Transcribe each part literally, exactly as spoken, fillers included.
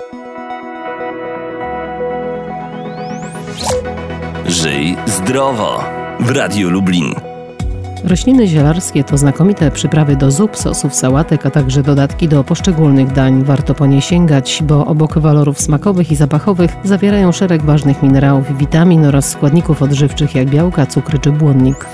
Żyj zdrowo w Radiu Lublin. Rośliny zielarskie to znakomite przyprawy do zup, sosów, sałatek, a także dodatki do poszczególnych dań. Warto po nie sięgać, bo obok walorów smakowych i zapachowych zawierają szereg ważnych minerałów, witamin oraz składników odżywczych jak białka, cukry czy błonnik.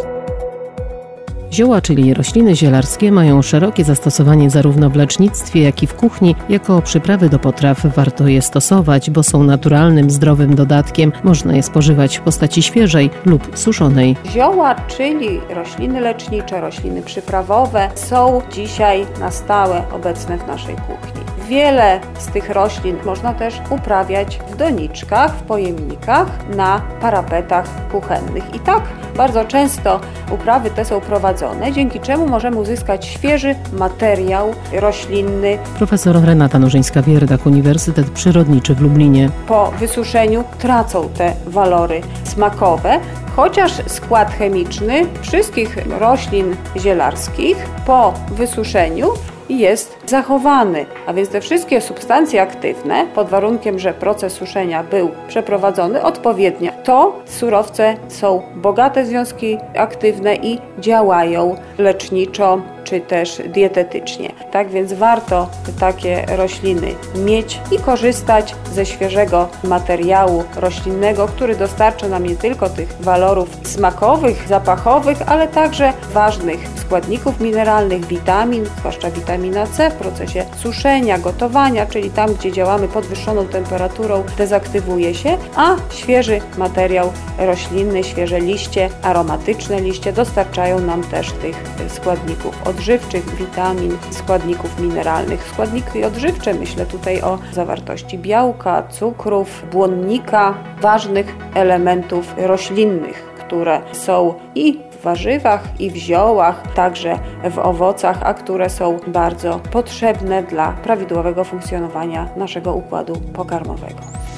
Zioła, czyli rośliny zielarskie, mają szerokie zastosowanie zarówno w lecznictwie, jak i w kuchni. Jako przyprawy do potraw warto je stosować, bo są naturalnym, zdrowym dodatkiem. Można je spożywać w postaci świeżej lub suszonej. Zioła, czyli rośliny lecznicze, rośliny przyprawowe, są dzisiaj na stałe obecne w naszej kuchni. Wiele z tych roślin można też uprawiać w doniczkach, w pojemnikach, na parapetach kuchennych. I tak bardzo często uprawy te są prowadzone, dzięki czemu możemy uzyskać świeży materiał roślinny. Profesor Renata Nożyńska-Wierdak, Uniwersytet Przyrodniczy w Lublinie. Po wysuszeniu tracą te walory smakowe, chociaż skład chemiczny wszystkich roślin zielarskich po wysuszeniu jest zachowany, a więc te wszystkie substancje aktywne, pod warunkiem, że proces suszenia był przeprowadzony odpowiednio, to surowce są bogate w związki aktywne i działają leczniczo czy też dietetycznie. Tak więc warto takie rośliny mieć i korzystać ze świeżego materiału roślinnego, który dostarcza nam nie tylko tych walorów smakowych, zapachowych, ale także ważnych składników mineralnych, witamin, zwłaszcza witamina C w procesie suszenia, gotowania, czyli tam, gdzie działamy podwyższoną temperaturą, dezaktywuje się, a świeży materiał roślinny, świeże liście, aromatyczne liście dostarczają nam też tych składników odżywczych, witamin, składników mineralnych. Składniki odżywcze, myślę tutaj o zawartości białka, cukrów, błonnika, ważnych elementów roślinnych, które są i w warzywach, i w ziołach, także w owocach, a które są bardzo potrzebne dla prawidłowego funkcjonowania naszego układu pokarmowego.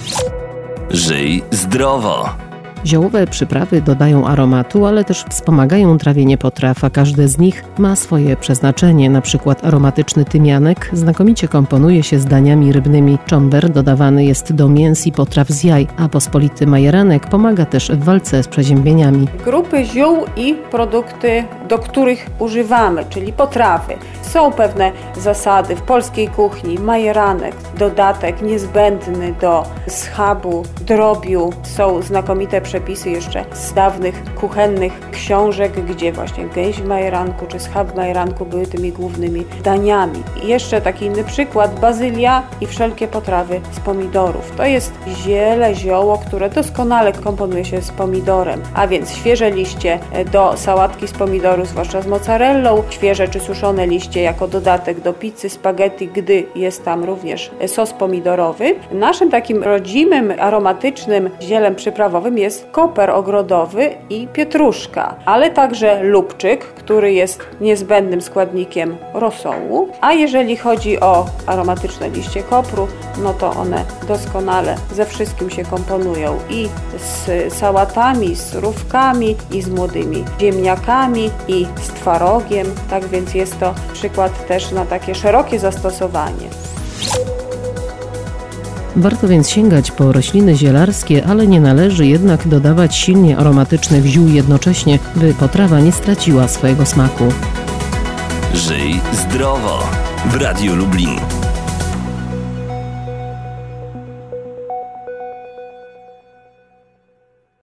Żyj zdrowo. Ziołowe przyprawy dodają aromatu, ale też wspomagają trawienie potraw, a każde z nich ma swoje przeznaczenie. Na przykład aromatyczny tymianek znakomicie komponuje się z daniami rybnymi. Czomber dodawany jest do mięs i potraw z jaj, a pospolity majeranek pomaga też w walce z przeziębieniami. Grupy ziół i produkty, do których używamy, czyli potrawy. Są pewne zasady w polskiej kuchni. Majeranek, dodatek niezbędny do schabu, drobiu. Są znakomite przepisy jeszcze z dawnych kuchennych książek, gdzie właśnie gęś w majeranku czy schab w majeranku były tymi głównymi daniami. I jeszcze taki inny przykład, bazylia i wszelkie potrawy z pomidorów. To jest ziele, zioło, które doskonale komponuje się z pomidorem, a więc świeże liście do sałatki z pomidoru, zwłaszcza z mozzarellą, świeże czy suszone liście jako dodatek do pizzy, spaghetti, gdy jest tam również sos pomidorowy. Naszym takim rodzimym, aromatycznym zielem przyprawowym jest koper ogrodowy i pietruszka, ale także lubczyk, który jest niezbędnym składnikiem rosołu. A jeżeli chodzi o aromatyczne liście kopru, no to one doskonale ze wszystkim się komponują i z sałatami, z surówkami, i z młodymi ziemniakami, i z twarogiem. Tak więc jest to przykład też na takie szerokie zastosowanie. Warto więc sięgać po rośliny zielarskie, ale nie należy jednak dodawać silnie aromatycznych ziół jednocześnie, by potrawa nie straciła swojego smaku. Żyj zdrowo w Radiu Lublin.